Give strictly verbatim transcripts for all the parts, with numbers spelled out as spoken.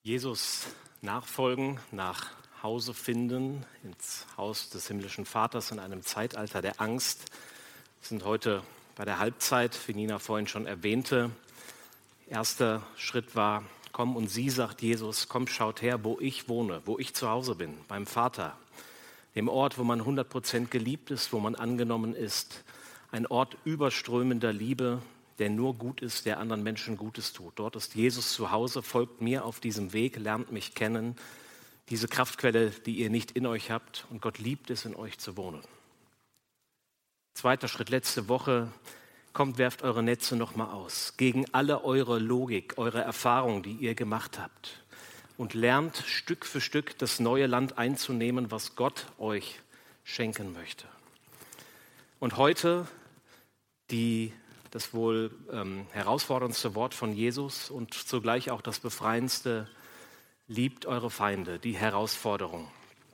Jesus nachfolgen, nach Hause finden, ins Haus des himmlischen Vaters in einem Zeitalter der Angst. Wir sind heute bei der Halbzeit, wie Nina vorhin schon erwähnte. Erster Schritt war, komm und sieh, sagt Jesus, komm, schaut her, wo ich wohne, wo ich zu Hause bin, beim Vater. Dem Ort, wo man hundert Prozent geliebt ist, wo man angenommen ist. Ein Ort überströmender Liebe, der nur gut ist, der anderen Menschen Gutes tut. Dort ist Jesus zu Hause, folgt mir auf diesem Weg, lernt mich kennen. Diese Kraftquelle, die ihr nicht in euch habt, und Gott liebt es, in euch zu wohnen. Zweiter Schritt, letzte Woche, kommt, werft eure Netze nochmal aus. Gegen alle eure Logik, eure Erfahrungen, die ihr gemacht habt. Und lernt Stück für Stück das neue Land einzunehmen, was Gott euch schenken möchte. Und heute die, das wohl ähm, herausforderndste Wort von Jesus und zugleich auch das befreiendste: Liebt eure Feinde, die Herausforderung.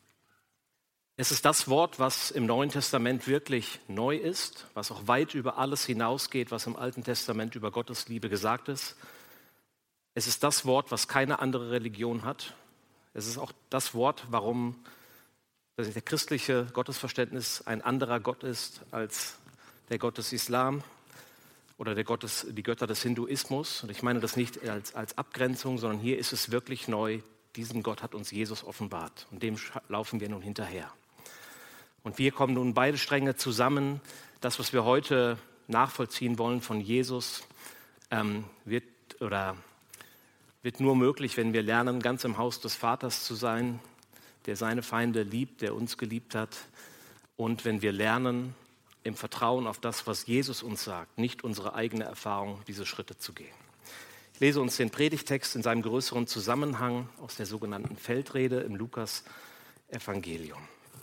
Es ist das Wort, was im Neuen Testament wirklich neu ist, was auch weit über alles hinausgeht, was im Alten Testament über Gottes Liebe gesagt ist. Es ist das Wort, was keine andere Religion hat. Es ist auch das Wort, warum das christliche Gottesverständnis ein anderer Gott ist als der Gott des Islam oder der Gott des, die Götter des Hinduismus. Und ich meine das nicht als, als Abgrenzung, sondern hier ist es wirklich neu. Diesen Gott hat uns Jesus offenbart und dem laufen wir nun hinterher. Und wir kommen nun beide Stränge zusammen. Das, was wir heute nachvollziehen wollen von Jesus, ähm, wird oder wird nur möglich, wenn wir lernen, ganz im Haus des Vaters zu sein, der seine Feinde liebt, der uns geliebt hat. Und wenn wir lernen, im Vertrauen auf das, was Jesus uns sagt, nicht unsere eigene Erfahrung, diese Schritte zu gehen. Ich lese uns den Predigtext in seinem größeren Zusammenhang aus der sogenannten Feldrede im Lukas-Evangelium.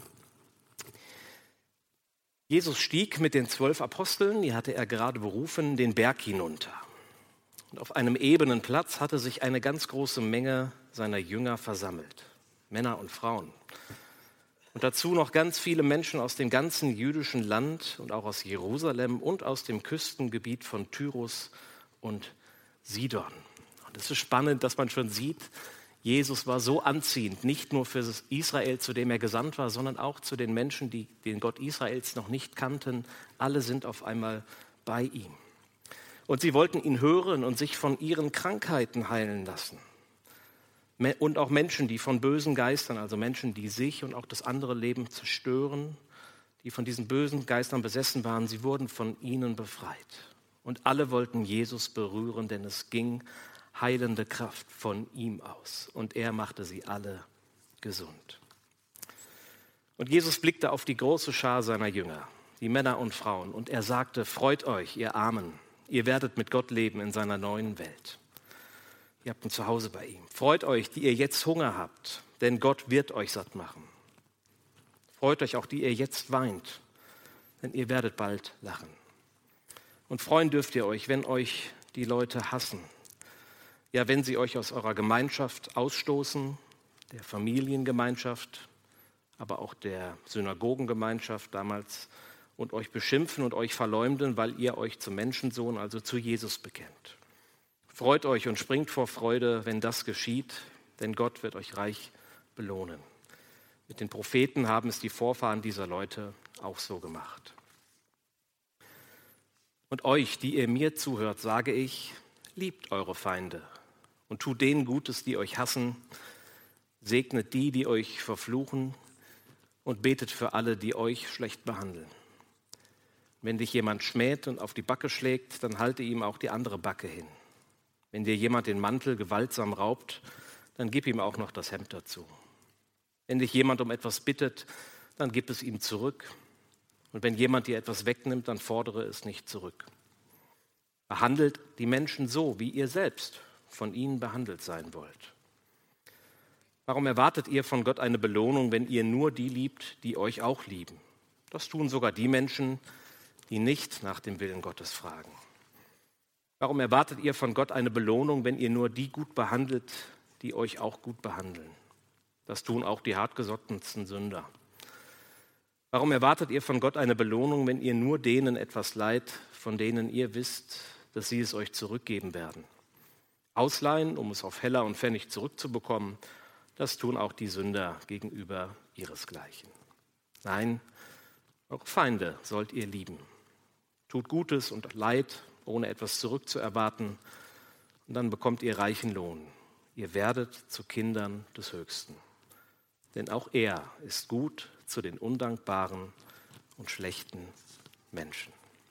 Jesus stieg mit den zwölf Aposteln, die hatte er gerade berufen, den Berg hinunter. Und auf einem ebenen Platz hatte sich eine ganz große Menge seiner Jünger versammelt, Männer und Frauen. Und dazu noch ganz viele Menschen aus dem ganzen jüdischen Land und auch aus Jerusalem und aus dem Küstengebiet von Tyrus und Sidon. Und es ist spannend, dass man schon sieht, Jesus war so anziehend, nicht nur für Israel, zu dem er gesandt war, sondern auch zu den Menschen, die den Gott Israels noch nicht kannten. Alle sind auf einmal bei ihm. Und sie wollten ihn hören und sich von ihren Krankheiten heilen lassen. Und auch Menschen, die von bösen Geistern, also Menschen, die sich und auch das andere Leben zerstören, die von diesen bösen Geistern besessen waren, sie wurden von ihnen befreit. Und alle wollten Jesus berühren, denn es ging heilende Kraft von ihm aus. Und er machte sie alle gesund. Und Jesus blickte auf die große Schar seiner Jünger, die Männer und Frauen, und er sagte: Freut euch, ihr Armen, ihr werdet mit Gott leben in seiner neuen Welt. Ihr habt ein Zuhause bei ihm. Freut euch, die ihr jetzt Hunger habt, denn Gott wird euch satt machen. Freut euch auch, die ihr jetzt weint, denn ihr werdet bald lachen. Und freuen dürft ihr euch, wenn euch die Leute hassen. Ja, wenn sie euch aus eurer Gemeinschaft ausstoßen, der Familiengemeinschaft, aber auch der Synagogengemeinschaft damals, und euch beschimpfen und euch verleumden, weil ihr euch zum Menschensohn, also zu Jesus, bekennt. Freut euch und springt vor Freude, wenn das geschieht, denn Gott wird euch reich belohnen. Mit den Propheten haben es die Vorfahren dieser Leute auch so gemacht. Und euch, die ihr mir zuhört, sage ich: Liebt eure Feinde und tut denen Gutes, die euch hassen, segnet die, die euch verfluchen, und betet für alle, die euch schlecht behandeln. Wenn dich jemand schmäht und auf die Backe schlägt, dann halte ihm auch die andere Backe hin. Wenn dir jemand den Mantel gewaltsam raubt, dann gib ihm auch noch das Hemd dazu. Wenn dich jemand um etwas bittet, dann gib es ihm zurück. Und wenn jemand dir etwas wegnimmt, dann fordere es nicht zurück. Behandelt die Menschen so, wie ihr selbst von ihnen behandelt sein wollt. Warum erwartet ihr von Gott eine Belohnung, wenn ihr nur die liebt, die euch auch lieben? Das tun sogar die Menschen, die nicht nach dem Willen Gottes fragen. Warum erwartet ihr von Gott eine Belohnung, wenn ihr nur die gut behandelt, die euch auch gut behandeln? Das tun auch die hartgesottensten Sünder. Warum erwartet ihr von Gott eine Belohnung, wenn ihr nur denen etwas leiht, von denen ihr wisst, dass sie es euch zurückgeben werden? ausleihen, um es auf Heller und Pfennig zurückzubekommen. Das tun auch die Sünder gegenüber ihresgleichen. Nein, eure Feinde sollt ihr lieben. Tut Gutes und Leid, ohne etwas zurückzuerwarten, und dann bekommt ihr reichen Lohn. Ihr werdet zu Kindern des Höchsten. Denn auch er ist gut zu den undankbaren und schlechten Menschen.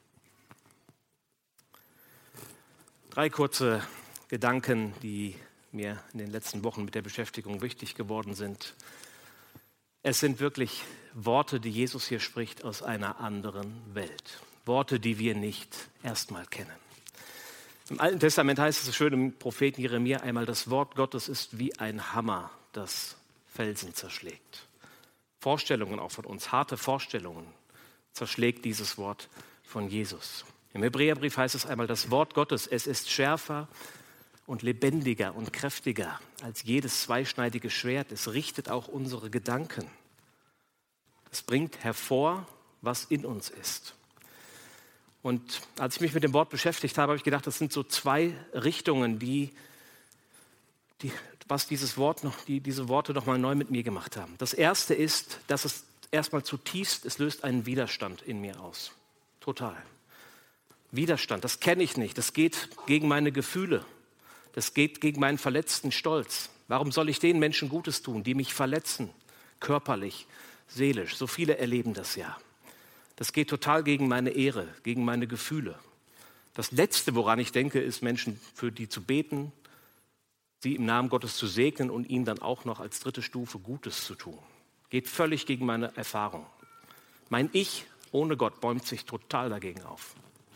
Drei kurze Gedanken, die mir in den letzten Wochen mit der Beschäftigung wichtig geworden sind. Es sind wirklich Worte, die Jesus hier spricht, aus einer anderen Welt. Worte, die wir nicht erstmal kennen. Im Alten Testament heißt es so schön im Propheten Jeremia einmal, das Wort Gottes ist wie ein Hammer, das Felsen zerschlägt. Vorstellungen auch von uns, harte Vorstellungen, zerschlägt dieses Wort von Jesus. Im Hebräerbrief heißt es einmal, das Wort Gottes, es ist schärfer und lebendiger und kräftiger als jedes zweischneidige Schwert. Es richtet auch unsere Gedanken. Es bringt hervor, was in uns ist. Und als ich mich mit dem Wort beschäftigt habe, habe ich gedacht, das sind so zwei Richtungen, die, die was dieses Wort noch, die diese Worte noch mal neu mit mir gemacht haben. Das erste ist, dass es erstmal zutiefst, es löst einen Widerstand in mir aus. Total. Widerstand, das kenne ich nicht. Das geht gegen meine Gefühle. Das geht gegen meinen verletzten Stolz. Warum soll ich den Menschen Gutes tun, die mich verletzen, körperlich, seelisch? So viele erleben das ja. Das geht total gegen meine Ehre, gegen meine Gefühle. Das Letzte, woran ich denke, ist, Menschen für die zu beten, sie im Namen Gottes zu segnen und ihnen dann auch noch als dritte Stufe Gutes zu tun. Geht völlig gegen meine Erfahrung. Mein Ich ohne Gott bäumt sich total dagegen auf.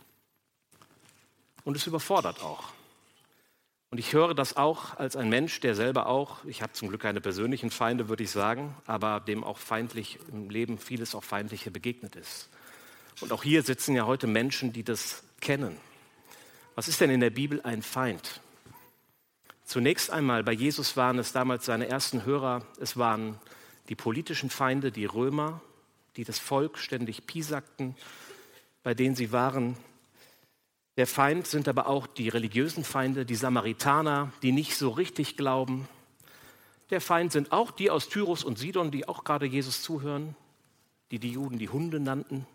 Und es überfordert auch. Und ich höre das auch als ein Mensch, der selber auch, ich habe zum Glück keine persönlichen Feinde, würde ich sagen, aber dem auch feindlich im Leben vieles auch Feindliche begegnet ist. Und auch hier sitzen ja heute Menschen, die das kennen. Was ist denn in der Bibel ein Feind? Zunächst einmal, bei Jesus waren es damals seine ersten Hörer, es waren die politischen Feinde, die Römer, die das Volk ständig piesackten, bei denen sie waren. Der Feind sind aber auch die religiösen Feinde, die Samaritaner, die nicht so richtig glauben. Der Feind sind auch die aus Tyrus und Sidon, die auch gerade Jesus zuhören, die die Juden die Hunde nannten.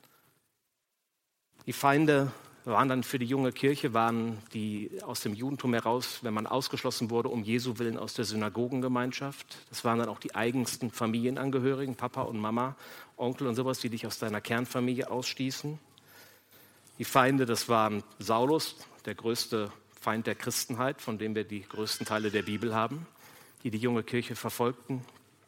Die Feinde waren dann für die junge Kirche, waren die aus dem Judentum heraus, wenn man ausgeschlossen wurde, um Jesu Willen aus der Synagogengemeinschaft. Das waren dann auch die eigensten Familienangehörigen, Papa und Mama, Onkel und sowas, die dich aus deiner Kernfamilie ausstießen. Die Feinde, das waren Saulus, der größte Feind der Christenheit, von dem wir die größten Teile der Bibel haben, die die junge Kirche verfolgten.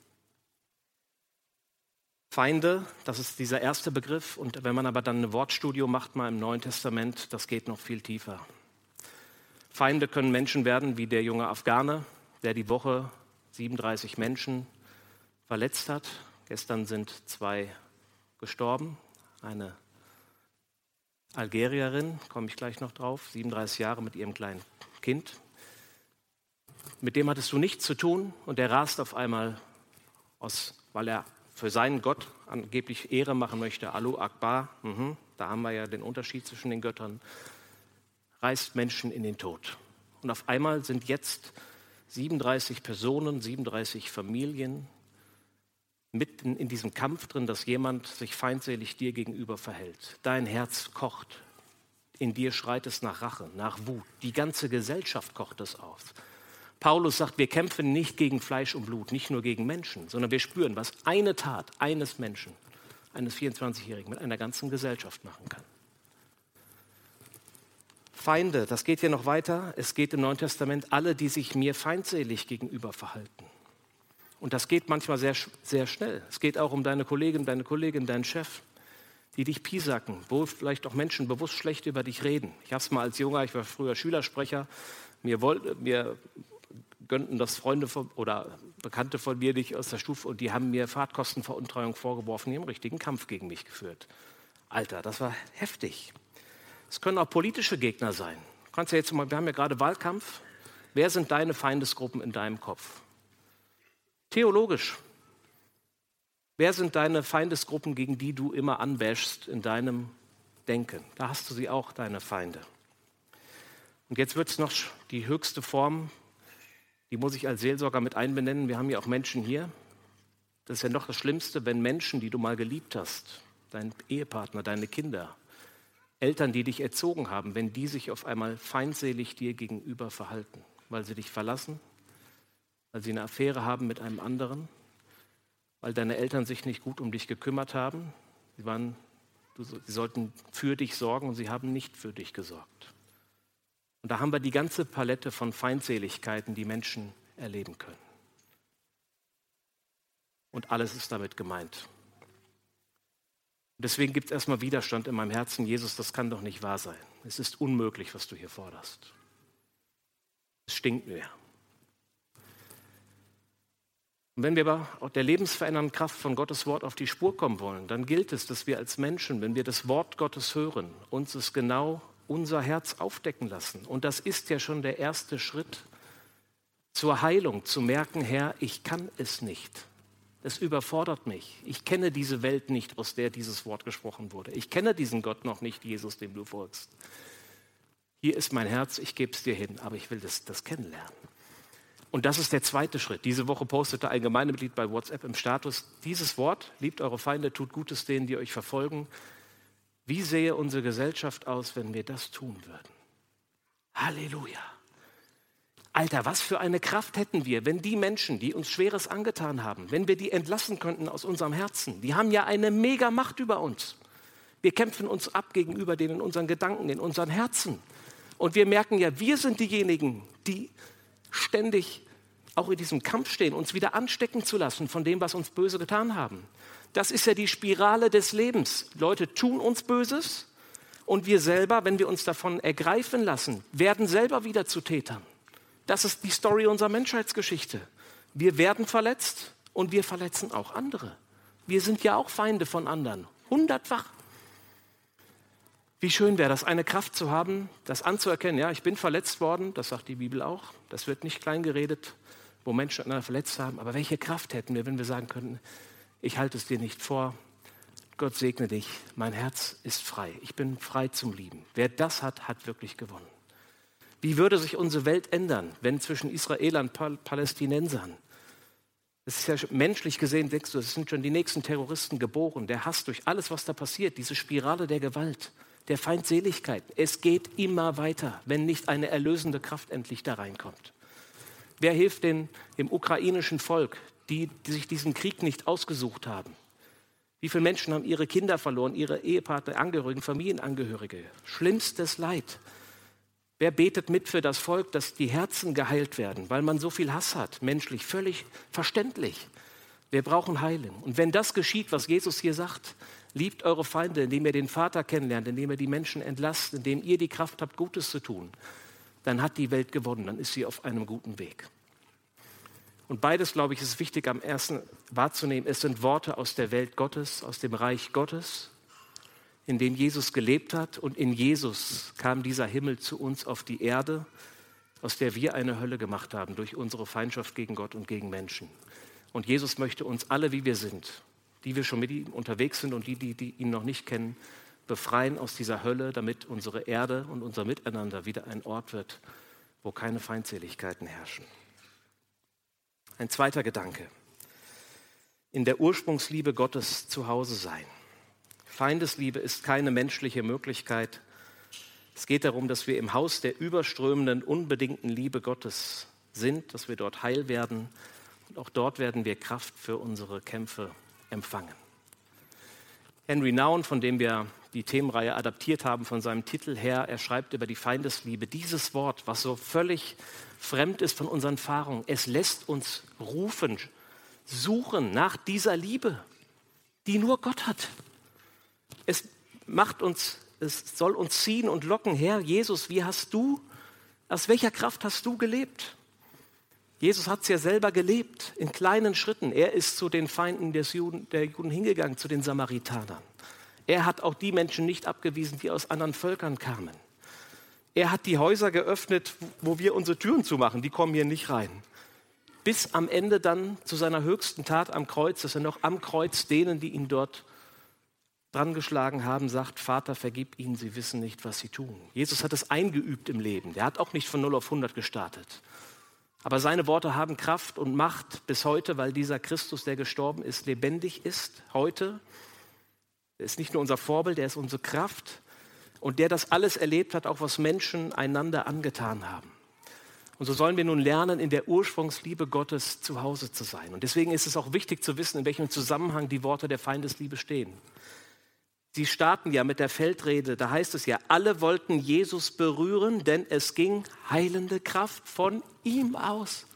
Feinde, das ist dieser erste Begriff. Und wenn man aber dann ein Wortstudio macht, mal im Neuen Testament, das geht noch viel tiefer. Feinde können Menschen werden, wie der junge Afghane, der die Woche siebenunddreißig Menschen verletzt hat. Gestern sind zwei gestorben. Eine Algerierin, komme ich gleich noch drauf, siebenunddreißig Jahre mit ihrem kleinen Kind. Mit dem hattest du nichts zu tun und der rast auf einmal aus, weil er für seinen Gott angeblich Ehre machen möchte, Allahu Akbar, mhm, da haben wir ja den Unterschied zwischen den Göttern, reißt Menschen in den Tod. Und auf einmal sind jetzt siebenunddreißig Personen, siebenunddreißig Familien mitten in diesem Kampf drin, dass jemand sich feindselig dir gegenüber verhält. Dein Herz kocht. In dir schreit es nach Rache, nach Wut. Die ganze Gesellschaft kocht es auf. Paulus sagt, wir kämpfen nicht gegen Fleisch und Blut, nicht nur gegen Menschen, sondern wir spüren, was eine Tat eines Menschen, eines vierundzwanzigjährigen mit einer ganzen Gesellschaft machen kann. Feinde, das geht hier noch weiter. Es geht im Neuen Testament, alle, die sich mir feindselig gegenüber verhalten. Und das geht manchmal sehr, sehr schnell. Es geht auch um deine Kollegin, deine Kollegin, deinen Chef, die dich piesacken, wo vielleicht auch Menschen bewusst schlecht über dich reden. Ich habe es mal als Junger, ich war früher Schülersprecher, mir, wollte, mir gönnten das Freunde von, oder Bekannte von mir nicht aus der Stufe und die haben mir Fahrtkostenveruntreuung vorgeworfen, die haben einen richtigen Kampf gegen mich geführt. Alter, das war heftig. Es können auch politische Gegner sein. Du kannst ja jetzt mal, wir haben ja gerade Wahlkampf. Wer sind deine Feindesgruppen in deinem Kopf? Theologisch. Wer sind deine Feindesgruppen, gegen die du immer anbäschst in deinem Denken? Da hast du sie auch, deine Feinde. Und jetzt wird es noch die höchste Form, die muss ich als Seelsorger mit einbenennen. Wir haben ja auch Menschen hier. Das ist ja noch das Schlimmste, wenn Menschen, die du mal geliebt hast, dein Ehepartner, deine Kinder, Eltern, die dich erzogen haben, wenn die sich auf einmal feindselig dir gegenüber verhalten, weil sie dich verlassen, weil sie eine Affäre haben mit einem anderen, weil deine Eltern sich nicht gut um dich gekümmert haben. Sie, waren, sie sollten für dich sorgen und sie haben nicht für dich gesorgt. Und da haben wir die ganze Palette von Feindseligkeiten, die Menschen erleben können. Und alles ist damit gemeint. Deswegen gibt es erstmal Widerstand in meinem Herzen. Jesus, das kann doch nicht wahr sein. Es ist unmöglich, was du hier forderst. Es stinkt mir. Und wenn wir aber der lebensverändernden Kraft von Gottes Wort auf die Spur kommen wollen, dann gilt es, dass wir als Menschen, wenn wir das Wort Gottes hören, uns es genau unser Herz aufdecken lassen. Und das ist ja schon der erste Schritt zur Heilung, zu merken, Herr, ich kann es nicht. Es überfordert mich. Ich kenne diese Welt nicht, aus der dieses Wort gesprochen wurde. Ich kenne diesen Gott noch nicht, Jesus, dem du folgst. Hier ist mein Herz, ich gebe es dir hin, aber ich will das, das kennenlernen. Und das ist der zweite Schritt. Diese Woche postete ein Gemeindemitglied bei WhatsApp im Status, dieses Wort, liebt eure Feinde, tut Gutes denen, die euch verfolgen. Wie sähe unsere Gesellschaft aus, wenn wir das tun würden? Halleluja. Alter, was für eine Kraft hätten wir, wenn die Menschen, die uns Schweres angetan haben, wenn wir die entlassen könnten aus unserem Herzen. Die haben ja eine mega Macht über uns. Wir kämpfen uns ab gegenüber denen in unseren Gedanken, in unseren Herzen. Und wir merken ja, wir sind diejenigen, die ständig auch in diesem Kampf stehen, uns wieder anstecken zu lassen von dem, was uns Böse getan haben. Das ist ja die Spirale des Lebens. Leute tun uns Böses und wir selber, wenn wir uns davon ergreifen lassen, werden selber wieder zu Tätern. Das ist die Story unserer Menschheitsgeschichte. Wir werden verletzt und wir verletzen auch andere. Wir sind ja auch Feinde von anderen, hundertfach. Wie schön wäre das, eine Kraft zu haben, das anzuerkennen. Ja, ich bin verletzt worden, das sagt die Bibel auch. Das wird nicht klein geredet, wo Menschen einander verletzt haben. Aber welche Kraft hätten wir, wenn wir sagen könnten, ich halte es dir nicht vor, Gott segne dich, mein Herz ist frei. Ich bin frei zum Lieben. Wer das hat, hat wirklich gewonnen. Wie würde sich unsere Welt ändern, wenn zwischen Israelern und Palästinensern, das ist ja menschlich gesehen, denkst du, es sind schon die nächsten Terroristen geboren, der Hass durch alles, was da passiert, diese Spirale der Gewalt, der Feindseligkeit. Es geht immer weiter, wenn nicht eine erlösende Kraft endlich da reinkommt. Wer hilft denn dem ukrainischen Volk, die, die sich diesen Krieg nicht ausgesucht haben? Wie viele Menschen haben ihre Kinder verloren, ihre Ehepartner, Angehörigen, Familienangehörige? Schlimmstes Leid. Wer betet mit für das Volk, dass die Herzen geheilt werden, weil man so viel Hass hat, menschlich, völlig verständlich. Wir brauchen Heilung. Und wenn das geschieht, was Jesus hier sagt, liebt eure Feinde, indem ihr den Vater kennenlernt, indem ihr die Menschen entlasst, indem ihr die Kraft habt, Gutes zu tun, dann hat die Welt gewonnen, dann ist sie auf einem guten Weg. Und beides, glaube ich, ist wichtig am ersten wahrzunehmen. Es sind Worte aus der Welt Gottes, aus dem Reich Gottes, in dem Jesus gelebt hat. Und in Jesus kam dieser Himmel zu uns auf die Erde, aus der wir eine Hölle gemacht haben durch unsere Feindschaft gegen Gott und gegen Menschen. Und Jesus möchte uns alle, wie wir sind, die wir schon mit ihm unterwegs sind und die, die, die ihn noch nicht kennen, befreien aus dieser Hölle, damit unsere Erde und unser Miteinander wieder ein Ort wird, wo keine Feindseligkeiten herrschen. Ein zweiter Gedanke. In der Ursprungsliebe Gottes zu Hause sein. Feindesliebe ist keine menschliche Möglichkeit. Es geht darum, dass wir im Haus der überströmenden, unbedingten Liebe Gottes sind, dass wir dort heil werden. Und auch dort werden wir Kraft für unsere Kämpfe empfangen. Henry Nouwen, von dem wir die Themenreihe adaptiert haben, von seinem Titel her, er schreibt über die Feindesliebe, dieses Wort, was so völlig fremd ist von unseren Erfahrungen, es lässt uns rufen, suchen nach dieser Liebe, die nur Gott hat. Es macht uns, es soll uns ziehen und locken, Herr Jesus, wie hast du, aus welcher Kraft hast du gelebt? Jesus hat es ja selber gelebt, in kleinen Schritten. Er ist zu den Feinden des Juden, der Juden hingegangen, zu den Samaritanern. Er hat auch die Menschen nicht abgewiesen, die aus anderen Völkern kamen. Er hat die Häuser geöffnet, wo wir unsere Türen zumachen, die kommen hier nicht rein. Bis am Ende dann zu seiner höchsten Tat am Kreuz, dass er noch am Kreuz denen, die ihn dort dran geschlagen haben, sagt, Vater, vergib ihnen, sie wissen nicht, was sie tun. Jesus hat es eingeübt im Leben. Der hat auch nicht von null auf hundert gestartet. Aber seine Worte haben Kraft und Macht bis heute, weil dieser Christus, der gestorben ist, lebendig ist heute. Er ist nicht nur unser Vorbild, er ist unsere Kraft. Und der das alles erlebt hat, auch was Menschen einander angetan haben. Und so sollen wir nun lernen, in der Ursprungsliebe Gottes zu Hause zu sein. Und deswegen ist es auch wichtig zu wissen, in welchem Zusammenhang die Worte der Feindesliebe stehen. Sie starten ja mit der Feldrede, da heißt es ja, alle wollten Jesus berühren, denn es ging heilende Kraft von ihm aus.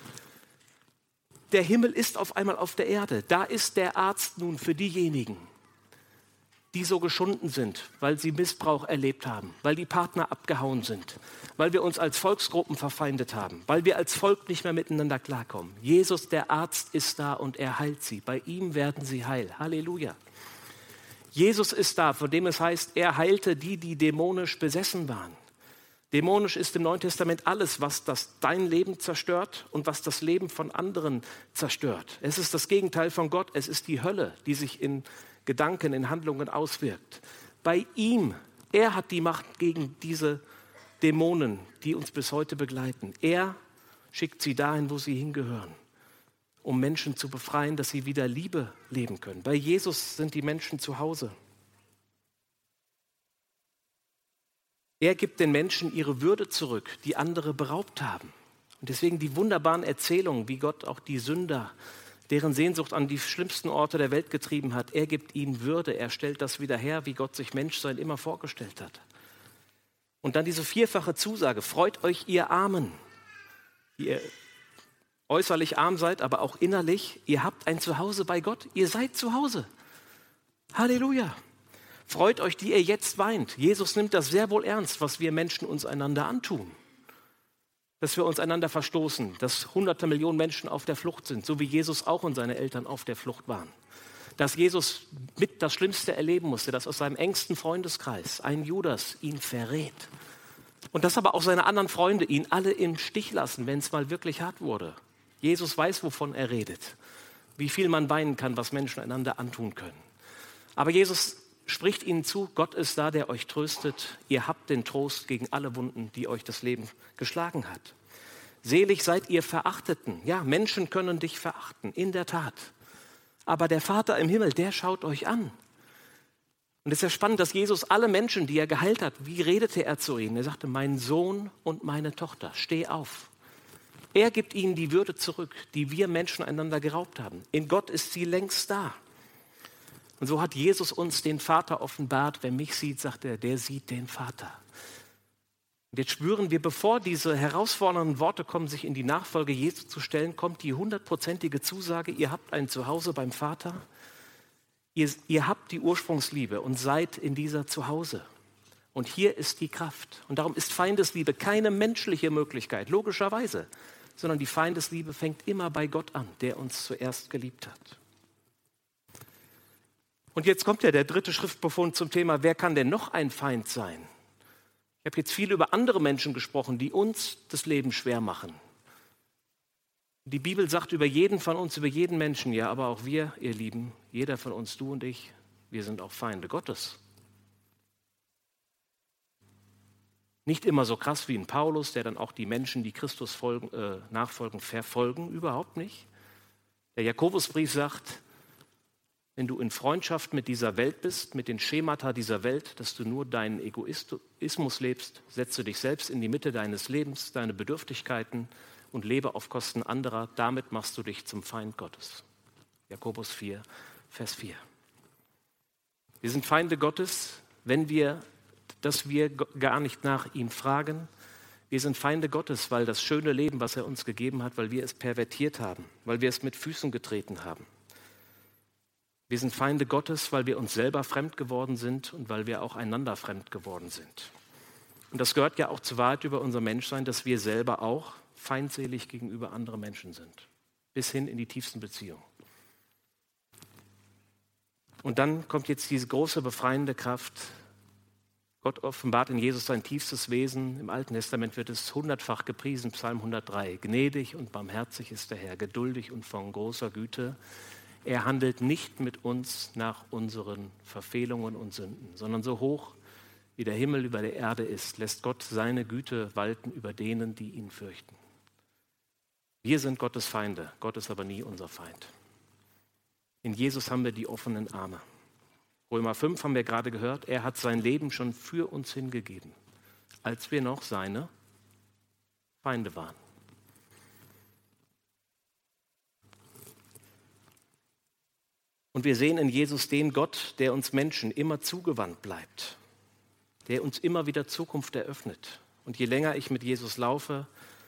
Der Himmel ist auf einmal auf der Erde. Da ist der Arzt nun für diejenigen, die so geschunden sind, weil sie Missbrauch erlebt haben, weil die Partner abgehauen sind, weil wir uns als Volksgruppen verfeindet haben, weil wir als Volk nicht mehr miteinander klarkommen. Jesus, der Arzt, ist da und er heilt sie. Bei ihm werden sie heil. Halleluja. Jesus ist da, von dem es heißt, er heilte die, die dämonisch besessen waren. Dämonisch ist im Neuen Testament alles, was das dein Leben zerstört und was das Leben von anderen zerstört. Es ist das Gegenteil von Gott. Es ist die Hölle, die sich in Gedanken, in Handlungen auswirkt. Bei ihm, er hat die Macht gegen diese Dämonen, die uns bis heute begleiten. Er schickt sie dahin, wo sie hingehören, um Menschen zu befreien, dass sie wieder Liebe leben können. Bei Jesus sind die Menschen zu Hause. Er gibt den Menschen ihre Würde zurück, die andere beraubt haben. Und deswegen die wunderbaren Erzählungen, wie Gott auch die Sünder, deren Sehnsucht an die schlimmsten Orte der Welt getrieben hat. Er gibt ihnen Würde, er stellt das wieder her, wie Gott sich Menschsein immer vorgestellt hat. Und dann diese vierfache Zusage, freut euch ihr Armen, die ihr äußerlich arm seid, aber auch innerlich, ihr habt ein Zuhause bei Gott, ihr seid zu Hause. Halleluja. Freut euch, die ihr jetzt weint. Jesus nimmt das sehr wohl ernst, was wir Menschen uns einander antun. Dass wir uns einander verstoßen, dass hunderte Millionen Menschen auf der Flucht sind, so wie Jesus auch und seine Eltern auf der Flucht waren. Dass Jesus mit das Schlimmste erleben musste, dass aus seinem engsten Freundeskreis ein Judas ihn verrät. Und dass aber auch seine anderen Freunde ihn alle im Stich lassen, wenn es mal wirklich hart wurde. Jesus weiß, wovon er redet, wie viel man weinen kann, was Menschen einander antun können. Aber Jesus spricht ihnen zu, Gott ist da, der euch tröstet. Ihr habt den Trost gegen alle Wunden, die euch das Leben geschlagen hat. Selig seid ihr Verachteten. Ja, Menschen können dich verachten, in der Tat. Aber der Vater im Himmel, der schaut euch an. Und es ist ja spannend, dass Jesus alle Menschen, die er geheilt hat, wie redete er zu ihnen? Er sagte, mein Sohn und meine Tochter, steh auf. Er gibt ihnen die Würde zurück, die wir Menschen einander geraubt haben. In Gott ist sie längst da. Und so hat Jesus uns den Vater offenbart. Wer mich sieht, sagt er, der sieht den Vater. Und jetzt spüren wir, bevor diese herausfordernden Worte kommen, sich in die Nachfolge Jesu zu stellen, kommt die hundertprozentige Zusage, ihr habt ein Zuhause beim Vater. Ihr, ihr habt die Ursprungsliebe und seid in dieser Zuhause. Und hier ist die Kraft. Und darum ist Feindesliebe keine menschliche Möglichkeit, logischerweise, sondern die Feindesliebe fängt immer bei Gott an, der uns zuerst geliebt hat. Und jetzt kommt ja der dritte Schriftbefund zum Thema, wer kann denn noch ein Feind sein? Ich habe jetzt viel über andere Menschen gesprochen, die uns das Leben schwer machen. Die Bibel sagt über jeden von uns, über jeden Menschen, ja, aber auch wir, ihr Lieben, jeder von uns, du und ich, wir sind auch Feinde Gottes. Nicht immer so krass wie ein Paulus, der dann auch die Menschen, die Christus folgen, äh, nachfolgen, verfolgen, überhaupt nicht. Der Jakobusbrief sagt, wenn du in Freundschaft mit dieser Welt bist, mit den Schemata dieser Welt, dass du nur deinen Egoismus lebst, setze dich selbst in die Mitte deines Lebens, deine Bedürftigkeiten und lebe auf Kosten anderer. Damit machst du dich zum Feind Gottes. Jakobus vier, Vers vier. Wir sind Feinde Gottes, wenn wir, dass wir gar nicht nach ihm fragen. Wir sind Feinde Gottes, weil das schöne Leben, was er uns gegeben hat, weil wir es pervertiert haben, weil wir es mit Füßen getreten haben. Wir sind Feinde Gottes, weil wir uns selber fremd geworden sind und weil wir auch einander fremd geworden sind. Und das gehört ja auch zur Wahrheit über unser Menschsein, dass wir selber auch feindselig gegenüber anderen Menschen sind. Bis hin in die tiefsten Beziehungen. Und dann kommt jetzt diese große befreiende Kraft. Gott offenbart in Jesus sein tiefstes Wesen. Im Alten Testament wird es hundertfach gepriesen, Psalm hundertdrei. Gnädig und barmherzig ist der Herr, geduldig und von großer Güte. Er handelt nicht mit uns nach unseren Verfehlungen und Sünden, sondern so hoch wie der Himmel über der Erde ist, lässt Gott seine Güte walten über denen, die ihn fürchten. Wir sind Gottes Feinde, Gott ist aber nie unser Feind. In Jesus haben wir die offenen Arme. Römer fünf haben wir gerade gehört, er hat sein Leben schon für uns hingegeben, als wir noch seine Feinde waren. Und wir sehen in Jesus den Gott, der uns Menschen immer zugewandt bleibt, der uns immer wieder Zukunft eröffnet. Und je länger ich mit Jesus laufe,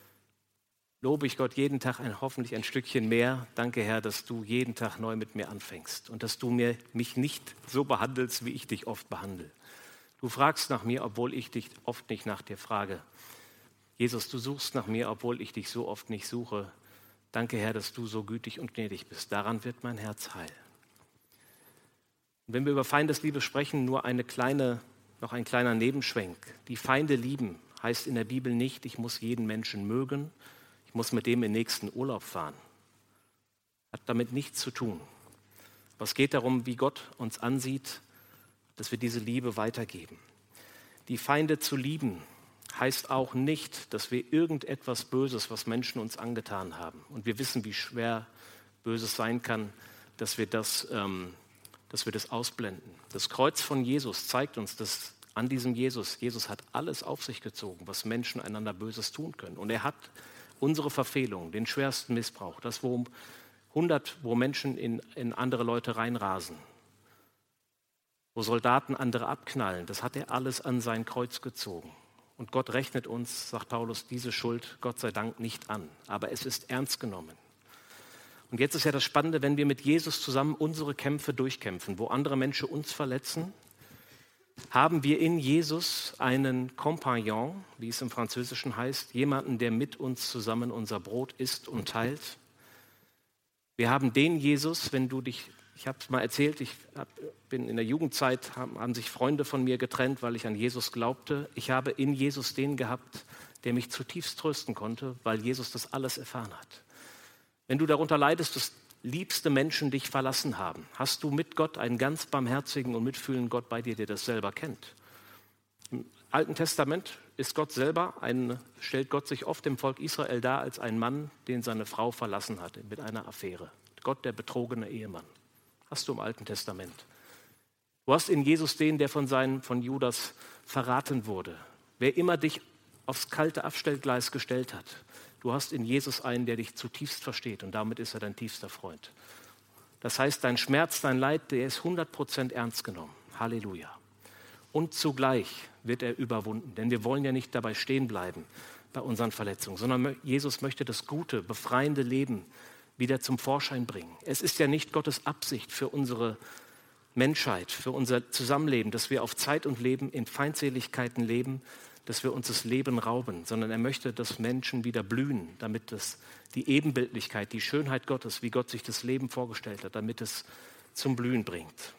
lobe ich Gott jeden Tag ein, hoffentlich ein Stückchen mehr. Danke, Herr, dass du jeden Tag neu mit mir anfängst und dass du mir, mich nicht so behandelst, wie ich dich oft behandle. Du fragst nach mir, obwohl ich dich oft nicht nach dir frage. Jesus, du suchst nach mir, obwohl ich dich so oft nicht suche. Danke, Herr, dass du so gütig und gnädig bist. Daran wird mein Herz heil. Und wenn wir über Feindesliebe sprechen, nur eine kleine, noch ein kleiner Nebenschwenk. Die Feinde lieben heißt in der Bibel nicht, ich muss jeden Menschen mögen, ich muss mit dem in den nächsten Urlaub fahren. Hat damit nichts zu tun. Aber es geht darum, wie Gott uns ansieht, dass wir diese Liebe weitergeben. Die Feinde zu lieben heißt auch nicht, dass wir irgendetwas Böses, was Menschen uns angetan haben, und wir wissen, wie schwer Böses sein kann, dass wir das, ähm, dass wir das ausblenden. Das Kreuz von Jesus zeigt uns, dass an diesem Jesus, Jesus hat alles auf sich gezogen, was Menschen einander Böses tun können. Und er hat unsere Verfehlung, den schwersten Missbrauch, das, wo hundert, wo Menschen in, in andere Leute reinrasen, wo Soldaten andere abknallen, das hat er alles an sein Kreuz gezogen. Und Gott rechnet uns, sagt Paulus, diese Schuld, Gott sei Dank, nicht an. Aber es ist ernst genommen. Und jetzt ist ja das Spannende, wenn wir mit Jesus zusammen unsere Kämpfe durchkämpfen, wo andere Menschen uns verletzen, haben wir in Jesus einen Compagnon, wie es im Französischen heißt, jemanden, der mit uns zusammen unser Brot isst und teilt. Wir haben den Jesus, wenn du dich, ich habe es mal erzählt, ich hab, bin in der Jugendzeit, haben, haben sich Freunde von mir getrennt, weil ich an Jesus glaubte. Ich habe in Jesus den gehabt, der mich zutiefst trösten konnte, weil Jesus das alles erfahren hat. Wenn du darunter leidest, dass liebste Menschen dich verlassen haben, hast du mit Gott einen ganz barmherzigen und mitfühlenden Gott bei dir, der das selber kennt. Im Alten Testament ist Gott selber ein, stellt Gott sich oft dem Volk Israel dar als ein Mann, den seine Frau verlassen hatte mit einer Affäre. Gott, der betrogene Ehemann. Hast du im Alten Testament. Du hast in Jesus den, der von, seinen, von Judas verraten wurde. Wer immer dich aufs kalte Abstellgleis gestellt hat, du hast in Jesus einen, der dich zutiefst versteht, und damit ist er dein tiefster Freund. Das heißt, dein Schmerz, dein Leid, der ist hundert Prozent ernst genommen. Halleluja. Und zugleich wird er überwunden, denn wir wollen ja nicht dabei stehen bleiben bei unseren Verletzungen, sondern Jesus möchte das gute, befreiende Leben wieder zum Vorschein bringen. Es ist ja nicht Gottes Absicht für unsere Menschheit, für unser Zusammenleben, dass wir auf Zeit und Leben in Feindseligkeiten leben, dass wir uns das Leben rauben, sondern er möchte, dass Menschen wieder blühen, damit es die Ebenbildlichkeit, die Schönheit Gottes, wie Gott sich das Leben vorgestellt hat, damit es zum Blühen bringt.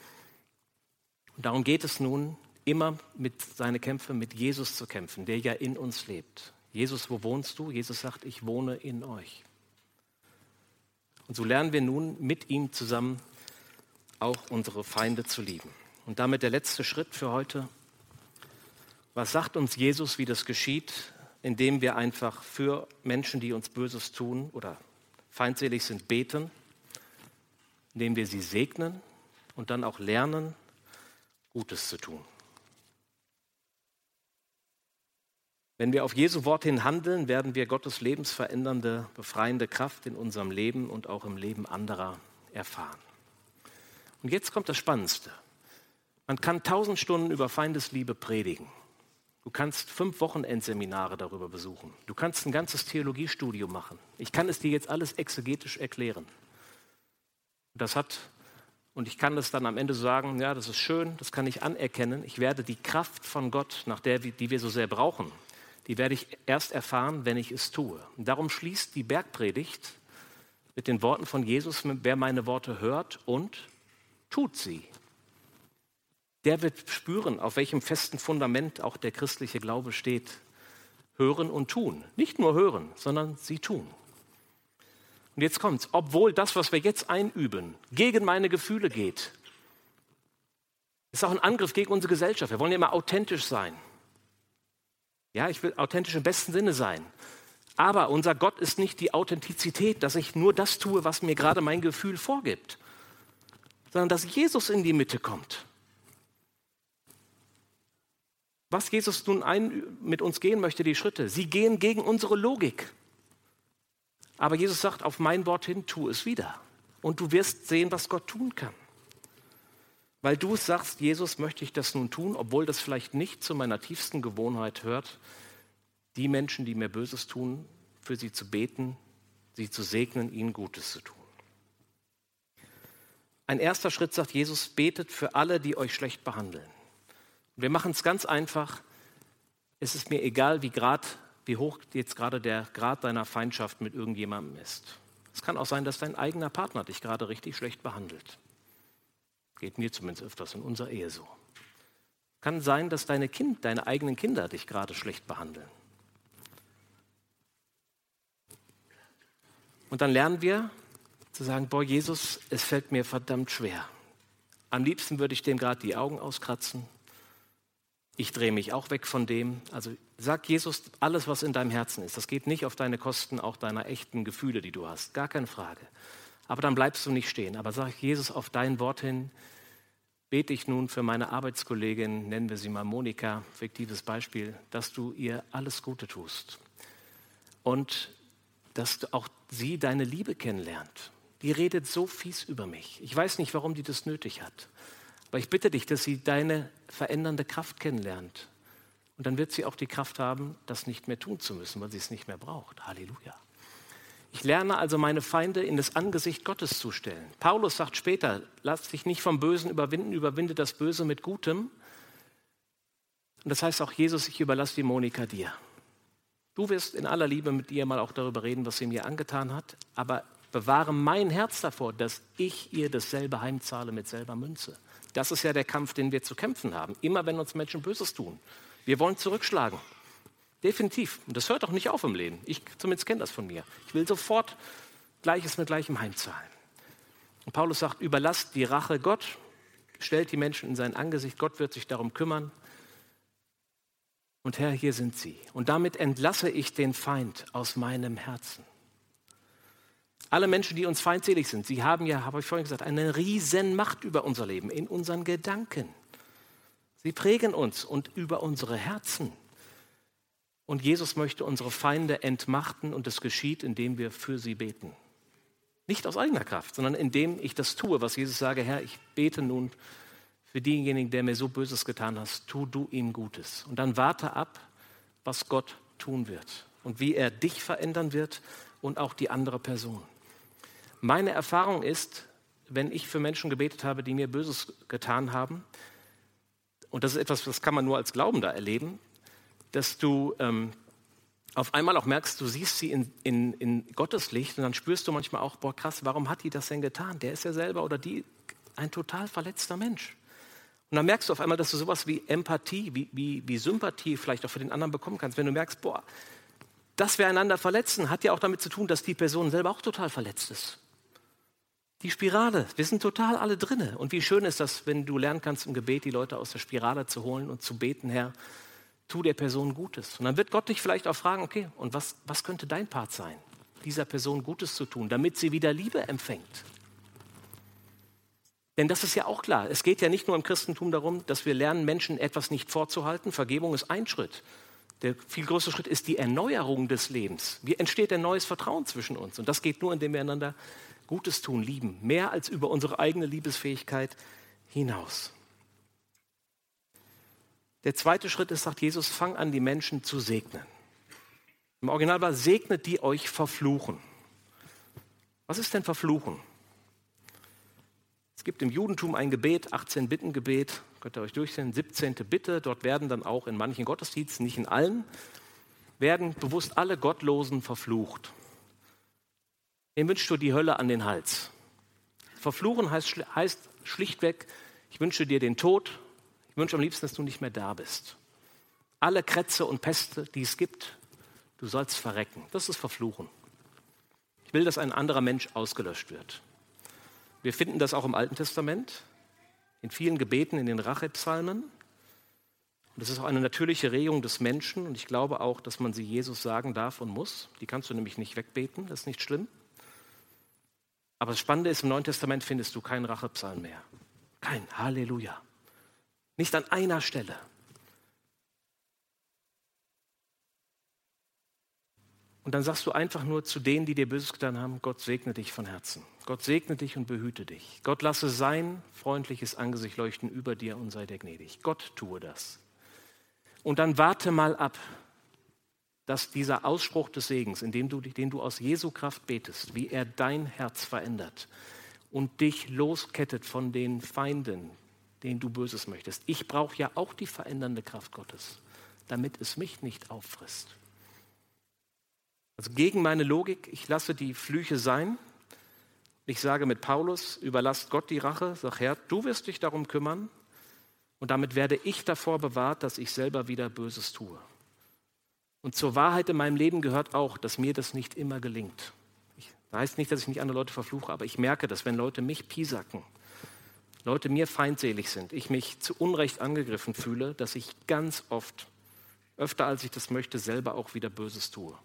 Und darum geht es nun, immer mit seine Kämpfe mit Jesus zu kämpfen, der ja in uns lebt. Jesus, wo wohnst du? Jesus sagt, ich wohne in euch. Und so lernen wir nun mit ihm zusammen auch unsere Feinde zu lieben. Und damit der letzte Schritt für heute. Was sagt uns Jesus, wie das geschieht? Indem wir einfach für Menschen, die uns Böses tun oder feindselig sind, beten, indem wir sie segnen und dann auch lernen, Gutes zu tun. Wenn wir auf Jesu Wort hin handeln, werden wir Gottes lebensverändernde, befreiende Kraft in unserem Leben und auch im Leben anderer erfahren. Und jetzt kommt das Spannendste. Man kann tausend Stunden über Feindesliebe predigen. Du kannst fünf Wochenendseminare darüber besuchen. Du kannst ein ganzes Theologiestudium machen. Ich kann es dir jetzt alles exegetisch erklären. Das hat, und ich kann das dann am Ende sagen, ja, das ist schön, das kann ich anerkennen. Ich werde die Kraft von Gott, nach der, die wir so sehr brauchen, die werde ich erst erfahren, wenn ich es tue. Und darum schließt die Bergpredigt mit den Worten von Jesus, wer meine Worte hört und tut sie. Der wird spüren, auf welchem festen Fundament auch der christliche Glaube steht. Hören und tun. Nicht nur hören, sondern sie tun. Und jetzt kommt's, obwohl das, was wir jetzt einüben, gegen meine Gefühle geht, ist auch ein Angriff gegen unsere Gesellschaft. Wir wollen ja immer authentisch sein. Ja, ich will authentisch im besten Sinne sein. Aber unser Gott ist nicht die Authentizität, dass ich nur das tue, was mir gerade mein Gefühl vorgibt, sondern dass Jesus in die Mitte kommt. Was Jesus nun ein, mit uns gehen möchte, die Schritte, sie gehen gegen unsere Logik. Aber Jesus sagt, auf mein Wort hin, tu es wieder. Und du wirst sehen, was Gott tun kann. Weil du sagst, Jesus, möchte ich das nun tun, obwohl das vielleicht nicht zu meiner tiefsten Gewohnheit hört, die Menschen, die mir Böses tun, für sie zu beten, sie zu segnen, ihnen Gutes zu tun. Ein erster Schritt, sagt Jesus, betet für alle, die euch schlecht behandeln. Und wir machen es ganz einfach. Es ist mir egal, wie, grad, wie hoch jetzt gerade der Grad deiner Feindschaft mit irgendjemandem ist. Es kann auch sein, dass dein eigener Partner dich gerade richtig schlecht behandelt. Geht mir zumindest öfters in unserer Ehe so. Kann sein, dass deine, kind, deine eigenen Kinder dich gerade schlecht behandeln. Und dann lernen wir zu sagen, boah, Jesus, es fällt mir verdammt schwer. Am liebsten würde ich dem gerade die Augen auskratzen. Ich drehe mich auch weg von dem. Also sag Jesus alles, was in deinem Herzen ist. Das geht nicht auf deine Kosten, auch deiner echten Gefühle, die du hast. Gar keine Frage. Aber dann bleibst du nicht stehen. Aber sag Jesus auf dein Wort hin, bete ich nun für meine Arbeitskollegin, nennen wir sie mal Monika, fiktives Beispiel, dass du ihr alles Gute tust. Und dass du auch sie deine Liebe kennenlernt. Die redet so fies über mich. Ich weiß nicht, warum die das nötig hat. Aber ich bitte dich, dass sie deine verändernde Kraft kennenlernt. Und dann wird sie auch die Kraft haben, das nicht mehr tun zu müssen, weil sie es nicht mehr braucht. Halleluja. Ich lerne also meine Feinde in das Angesicht Gottes zu stellen. Paulus sagt später, lass dich nicht vom Bösen überwinden, überwinde das Böse mit Gutem. Und das heißt auch, Jesus, ich überlasse die Monika dir. Du wirst in aller Liebe mit ihr mal auch darüber reden, was sie mir angetan hat, aber bewahre mein Herz davor, dass ich ihr dasselbe heimzahle mit selber Münze. Das ist ja der Kampf, den wir zu kämpfen haben. Immer wenn uns Menschen Böses tun. Wir wollen zurückschlagen. Definitiv. Und das hört doch nicht auf im Leben. Ich zumindest kenne das von mir. Ich will sofort Gleiches mit Gleichem heimzahlen. Und Paulus sagt, überlasst die Rache Gott, stellt die Menschen in sein Angesicht, Gott wird sich darum kümmern. Und Herr, hier sind sie. Und damit entlasse ich den Feind aus meinem Herzen. Alle Menschen, die uns feindselig sind, sie haben ja, habe ich vorhin gesagt, eine riesen Macht über unser Leben, in unseren Gedanken. Sie prägen uns und über unsere Herzen. Und Jesus möchte unsere Feinde entmachten und das geschieht, indem wir für sie beten. Nicht aus eigener Kraft, sondern indem ich das tue, was Jesus sage, Herr, ich bete nun für denjenigen, der mir so Böses getan hat, tu du ihm Gutes. Und dann warte ab, was Gott tun wird und wie er dich verändern wird und auch die andere Person. Meine Erfahrung ist, wenn ich für Menschen gebetet habe, die mir Böses getan haben, und das ist etwas, das kann man nur als Glaubender erleben, dass du ähm, auf einmal auch merkst, du siehst sie in, in, in Gottes Licht und dann spürst du manchmal auch, boah krass, warum hat die das denn getan? Der ist ja selber oder die ein total verletzter Mensch. Und dann merkst du auf einmal, dass du sowas wie Empathie, wie, wie, wie Sympathie vielleicht auch für den anderen bekommen kannst. Wenn du merkst, boah, dass wir einander verletzen, hat ja auch damit zu tun, dass die Person selber auch total verletzt ist. Die Spirale, wir sind total alle drinne. Und wie schön ist das, wenn du lernen kannst, im Gebet die Leute aus der Spirale zu holen und zu beten, Herr, tu der Person Gutes. Und dann wird Gott dich vielleicht auch fragen, okay, und was, was könnte dein Part sein, dieser Person Gutes zu tun, damit sie wieder Liebe empfängt? Denn das ist ja auch klar, es geht ja nicht nur im Christentum darum, dass wir lernen, Menschen etwas nicht vorzuhalten. Vergebung ist ein Schritt. Der viel größere Schritt ist die Erneuerung des Lebens. Wie entsteht ein neues Vertrauen zwischen uns? Und das geht nur, indem wir einander Gutes tun, lieben. Mehr als über unsere eigene Liebesfähigkeit hinaus. Der zweite Schritt ist, sagt Jesus, fang an, die Menschen zu segnen. Im Original war, segnet die euch verfluchen. Was ist denn verfluchen? Es gibt im Judentum ein Gebet, achtzehn-Bitten-Gebet, könnt ihr euch durchsehen, siebzehnte Bitte. Dort werden dann auch in manchen Gottesdiensten, nicht in allen, werden bewusst alle Gottlosen verflucht. Wem wünschst du die Hölle an den Hals? Verfluchen heißt, heißt schlichtweg, ich wünsche dir den Tod, ich wünsche am liebsten, dass du nicht mehr da bist. Alle Krätze und Peste, die es gibt, du sollst verrecken. Das ist Verfluchen. Ich will, dass ein anderer Mensch ausgelöscht wird. Wir finden das auch im Alten Testament, in vielen Gebeten, in den Rachepsalmen. Und das ist auch eine natürliche Regung des Menschen. Und ich glaube auch, dass man sie Jesus sagen darf und muss. Die kannst du nämlich nicht wegbeten, das ist nicht schlimm. Aber das Spannende ist, im Neuen Testament findest du keinen Rachepsalm mehr. Kein Halleluja. Nicht an einer Stelle. Und dann sagst du einfach nur zu denen, die dir Böses getan haben, Gott segne dich von Herzen. Gott segne dich und behüte dich. Gott lasse sein freundliches Angesicht leuchten über dir und sei dir gnädig. Gott tue das. Und dann warte mal ab, dass dieser Ausspruch des Segens, in dem du, den du aus Jesu Kraft betest, wie er dein Herz verändert und dich loskettet von den Feinden, denen du Böses möchtest. Ich brauche ja auch die verändernde Kraft Gottes, damit es mich nicht auffrisst. Also gegen meine Logik, ich lasse die Flüche sein. Ich sage mit Paulus, überlasst Gott die Rache. Sag, Herr, du wirst dich darum kümmern. Und damit werde ich davor bewahrt, dass ich selber wieder Böses tue. Und zur Wahrheit in meinem Leben gehört auch, dass mir das nicht immer gelingt. Ich, das heißt nicht, dass ich nicht andere Leute verfluche, aber ich merke, dass wenn Leute mich piesacken, Leute mir feindselig sind, ich mich zu Unrecht angegriffen fühle, dass ich ganz oft, öfter als ich das möchte, selber auch wieder Böses tue.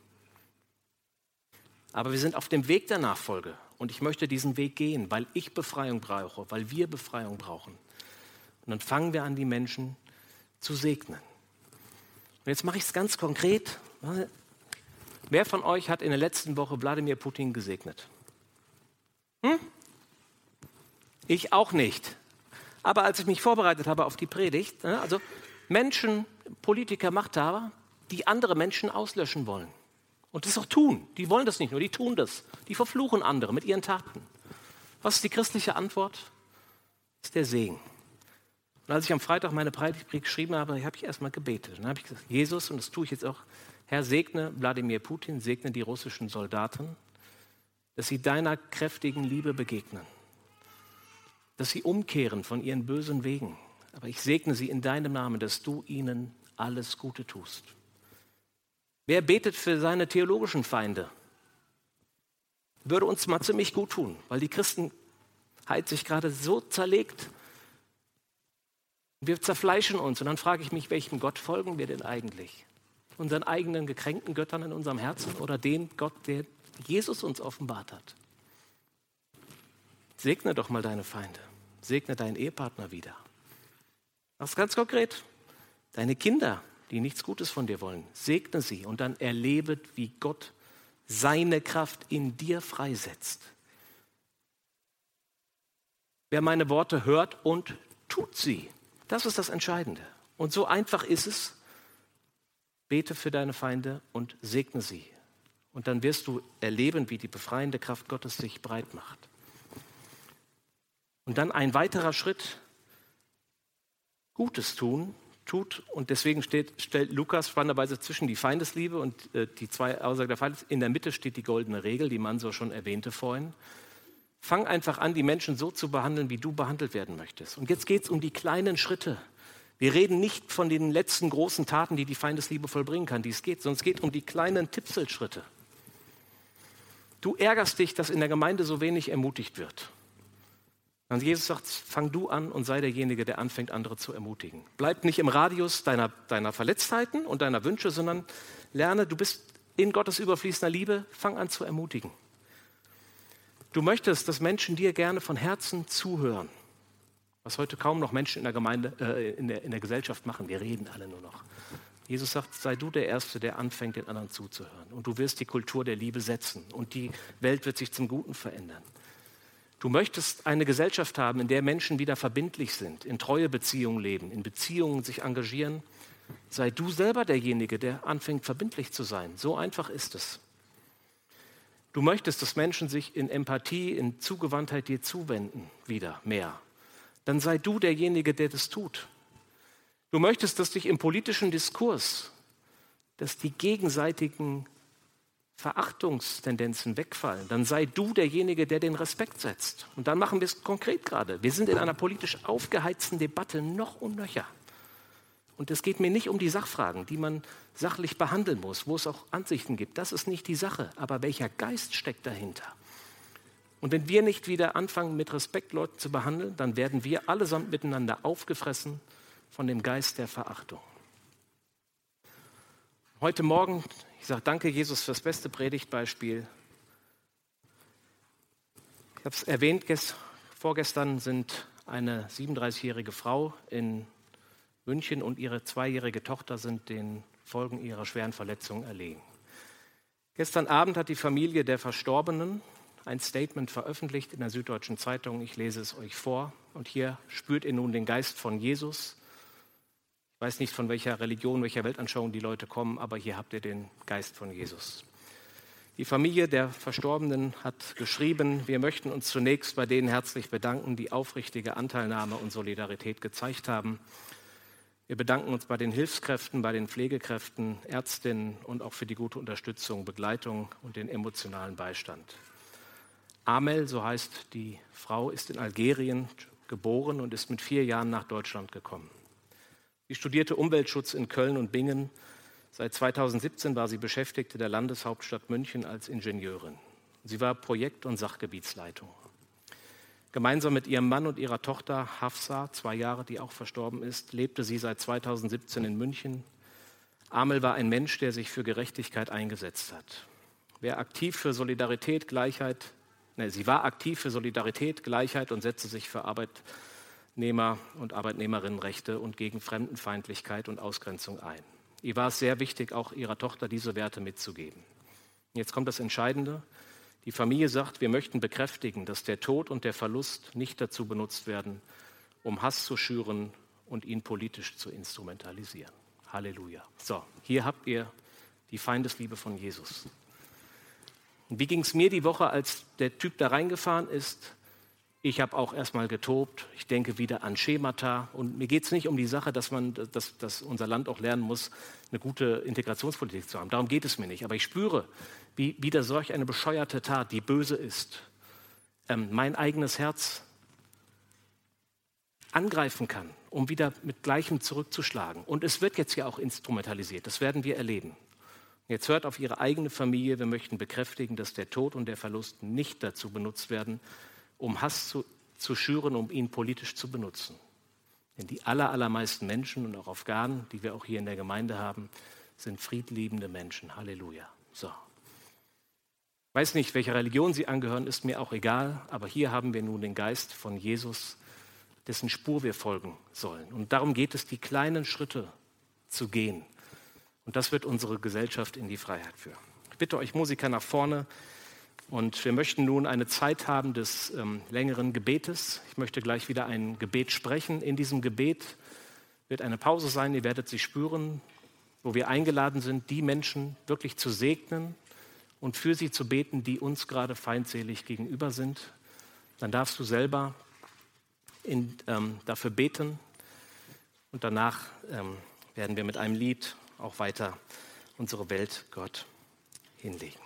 Aber wir sind auf dem Weg der Nachfolge und ich möchte diesen Weg gehen, weil ich Befreiung brauche, weil wir Befreiung brauchen. Und dann fangen wir an, die Menschen zu segnen. Und jetzt mache ich es ganz konkret. Wer von euch hat in der letzten Woche Wladimir Putin gesegnet? Hm? Ich auch nicht. Aber als ich mich vorbereitet habe auf die Predigt, also Menschen, Politiker, Machthaber, die andere Menschen auslöschen wollen. Und das auch tun. Die wollen das nicht nur, die tun das. Die verfluchen andere mit ihren Taten. Was ist die christliche Antwort? Das ist der Segen. Und als ich am Freitag meine Predigt geschrieben habe, habe ich erstmal gebetet. Dann habe ich gesagt, Jesus, und das tue ich jetzt auch, Herr, segne Wladimir Putin, segne die russischen Soldaten, dass sie deiner kräftigen Liebe begegnen. Dass sie umkehren von ihren bösen Wegen. Aber ich segne sie in deinem Namen, dass du ihnen alles Gute tust. Wer betet für seine theologischen Feinde? Würde uns mal ziemlich gut tun, weil die Christenheit sich gerade so zerlegt. Wir zerfleischen uns und dann frage ich mich, welchem Gott folgen wir denn eigentlich? Unseren eigenen gekränkten Göttern in unserem Herzen oder dem Gott, der Jesus uns offenbart hat? Segne doch mal deine Feinde. Segne deinen Ehepartner wieder. Das ist ganz konkret. Deine Kinder, die nichts Gutes von dir wollen, segne sie und dann erlebe, wie Gott seine Kraft in dir freisetzt. Wer meine Worte hört und tut sie, das ist das Entscheidende. Und so einfach ist es, bete für deine Feinde und segne sie. Und dann wirst du erleben, wie die befreiende Kraft Gottes sich breit macht. Und dann ein weiterer Schritt, Gutes tun, tut, und deswegen steht, stellt Lukas spannenderweise zwischen die Feindesliebe und äh, die zwei Aussagen der Feindesliebe. In der Mitte steht die goldene Regel, die Manso schon erwähnte vorhin. Fang einfach an, die Menschen so zu behandeln, wie du behandelt werden möchtest. Und jetzt geht es um die kleinen Schritte. Wir reden nicht von den letzten großen Taten, die die Feindesliebe vollbringen kann, die es geht, sondern es geht um die kleinen Tippselschritte. Du ärgerst dich, dass in der Gemeinde so wenig ermutigt wird. Und Jesus sagt, fang du an und sei derjenige, der anfängt, andere zu ermutigen. Bleib nicht im Radius deiner, deiner Verletztheiten und deiner Wünsche, sondern lerne, du bist in Gottes überfließender Liebe, fang an zu ermutigen. Du möchtest, dass Menschen dir gerne von Herzen zuhören, was heute kaum noch Menschen in der Gemeinde, äh, in der, in der Gesellschaft machen. Wir reden alle nur noch. Jesus sagt, sei du der Erste, der anfängt, den anderen zuzuhören. Und du wirst die Kultur der Liebe setzen und die Welt wird sich zum Guten verändern. Du möchtest eine Gesellschaft haben, in der Menschen wieder verbindlich sind, in treue Beziehungen leben, in Beziehungen sich engagieren. Sei du selber derjenige, der anfängt, verbindlich zu sein. So einfach ist es. Du möchtest, dass Menschen sich in Empathie, in Zugewandtheit dir zuwenden, wieder mehr. Dann sei du derjenige, der das tut. Du möchtest, dass dich im politischen Diskurs, dass die gegenseitigen Verachtungstendenzen wegfallen, dann sei du derjenige, der den Respekt setzt. Und dann machen wir es konkret gerade. Wir sind in einer politisch aufgeheizten Debatte noch und nöcher. Und es geht mir nicht um die Sachfragen, die man sachlich behandeln muss, wo es auch Ansichten gibt. Das ist nicht die Sache. Aber welcher Geist steckt dahinter? Und wenn wir nicht wieder anfangen, mit Respekt Leute zu behandeln, dann werden wir allesamt miteinander aufgefressen von dem Geist der Verachtung. Heute Morgen, ich sage danke Jesus für das beste Predigtbeispiel. Ich habe es erwähnt, vorgestern sind eine siebenunddreißigjährige Frau in München und ihre zweijährige Tochter sind den Folgen ihrer schweren Verletzungen erlegen. Gestern Abend hat die Familie der Verstorbenen ein Statement veröffentlicht in der Süddeutschen Zeitung. Ich lese es euch vor. Und hier spürt ihr nun den Geist von Jesus. Ich weiß nicht, von welcher Religion, welcher Weltanschauung die Leute kommen, aber hier habt ihr den Geist von Jesus. Die Familie der Verstorbenen hat geschrieben, wir möchten uns zunächst bei denen herzlich bedanken, die aufrichtige Anteilnahme und Solidarität gezeigt haben. Wir bedanken uns bei den Hilfskräften, bei den Pflegekräften, Ärztinnen und auch für die gute Unterstützung, Begleitung und den emotionalen Beistand. Amel, so heißt die Frau, ist in Algerien geboren und ist mit vier Jahren nach Deutschland gekommen. Sie studierte Umweltschutz in Köln und Bingen. Seit zweitausendsiebzehn war sie Beschäftigte der Landeshauptstadt München als Ingenieurin. Sie war Projekt- und Sachgebietsleitung. Gemeinsam mit ihrem Mann und ihrer Tochter Hafsa, zwei Jahre, die auch verstorben ist, lebte sie seit zweitausendsiebzehn in München. Amel war ein Mensch, der sich für Gerechtigkeit eingesetzt hat. Wer aktiv für Solidarität, Gleichheit, ne, sie war aktiv für Solidarität, Gleichheit und setzte sich für Arbeitnehmer- und Arbeitnehmerinnenrechte und gegen Fremdenfeindlichkeit und Ausgrenzung ein. Ihr war es sehr wichtig, auch ihrer Tochter diese Werte mitzugeben. Jetzt kommt das Entscheidende. Die Familie sagt, wir möchten bekräftigen, dass der Tod und der Verlust nicht dazu benutzt werden, um Hass zu schüren und ihn politisch zu instrumentalisieren. Halleluja. So, hier habt ihr die Feindesliebe von Jesus. Und wie ging es mir die Woche, als der Typ da reingefahren ist? Ich habe auch erstmal getobt. Ich denke wieder an Schemata. Und mir geht es nicht um die Sache, dass, man, dass, dass unser Land auch lernen muss, eine gute Integrationspolitik zu haben. Darum geht es mir nicht. Aber ich spüre, wie wieder solch eine bescheuerte Tat, die böse ist, ähm, mein eigenes Herz angreifen kann, um wieder mit Gleichem zurückzuschlagen. Und es wird jetzt ja auch instrumentalisiert. Das werden wir erleben. Jetzt hört auf Ihre eigene Familie. Wir möchten bekräftigen, dass der Tod und der Verlust nicht dazu benutzt werden, um Hass zu, zu schüren, um ihn politisch zu benutzen. Denn die aller, allermeisten Menschen und auch Afghanen, die wir auch hier in der Gemeinde haben, sind friedliebende Menschen. Halleluja. So. Ich weiß nicht, welcher Religion Sie angehören, ist mir auch egal, aber hier haben wir nun den Geist von Jesus, dessen Spur wir folgen sollen. Und darum geht es, die kleinen Schritte zu gehen. Und das wird unsere Gesellschaft in die Freiheit führen. Ich bitte euch Musiker nach vorne. Und wir möchten nun eine Zeit haben des ähm, längeren Gebetes. Ich möchte gleich wieder ein Gebet sprechen. In diesem Gebet wird eine Pause sein, ihr werdet sie spüren, wo wir eingeladen sind, die Menschen wirklich zu segnen und für sie zu beten, die uns gerade feindselig gegenüber sind. Dann darfst du selber in, ähm, dafür beten und danach ähm, werden wir mit einem Lied auch weiter unsere Welt Gott hinlegen.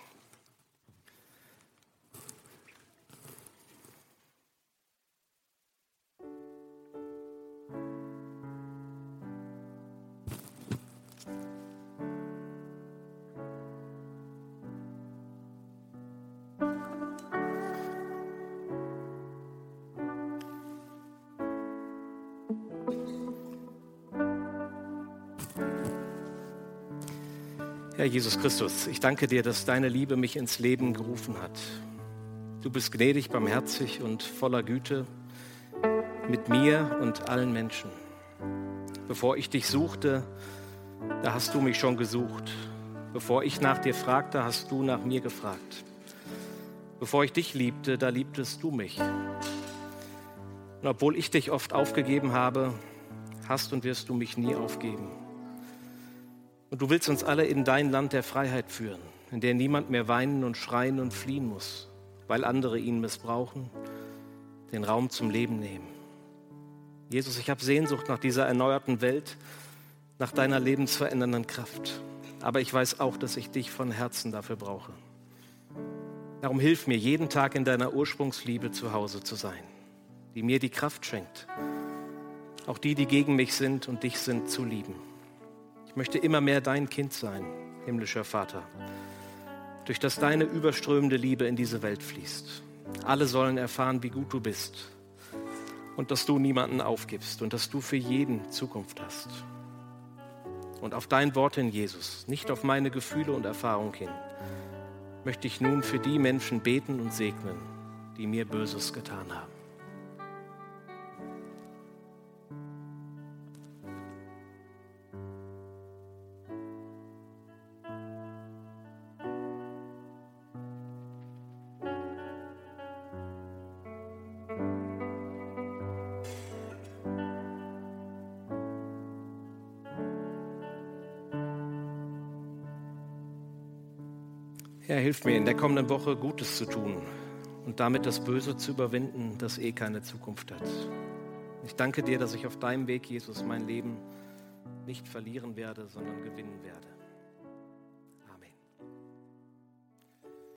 Herr Jesus Christus, ich danke dir, dass deine Liebe mich ins Leben gerufen hat. Du bist gnädig, barmherzig und voller Güte mit mir und allen Menschen. Bevor ich dich suchte, da hast du mich schon gesucht. Bevor ich nach dir fragte, hast du nach mir gefragt. Bevor ich dich liebte, da liebtest du mich. Und obwohl ich dich oft aufgegeben habe, hast und wirst du mich nie aufgeben. Und du willst uns alle in dein Land der Freiheit führen, in der niemand mehr weinen und schreien und fliehen muss, weil andere ihn missbrauchen, den Raum zum Leben nehmen. Jesus, ich habe Sehnsucht nach dieser erneuerten Welt, nach deiner lebensverändernden Kraft. Aber ich weiß auch, dass ich dich von Herzen dafür brauche. Darum hilf mir, jeden Tag in deiner Ursprungsliebe zu Hause zu sein, die mir die Kraft schenkt, auch die, die gegen mich sind und dich sind, zu lieben. Ich Ich möchte immer mehr dein Kind sein, himmlischer Vater, durch das deine überströmende Liebe in diese Welt fließt. Alle sollen erfahren, wie gut du bist und dass du niemanden aufgibst und dass du für jeden Zukunft hast. Und auf dein Wort hin, Jesus, nicht auf meine Gefühle und Erfahrung hin, möchte ich nun für die Menschen beten und segnen, die mir Böses getan haben. Herr, hilf mir in der kommenden Woche Gutes zu tun und damit das Böse zu überwinden, das eh keine Zukunft hat. Ich danke dir, dass ich auf deinem Weg, Jesus, mein Leben nicht verlieren werde, sondern gewinnen werde.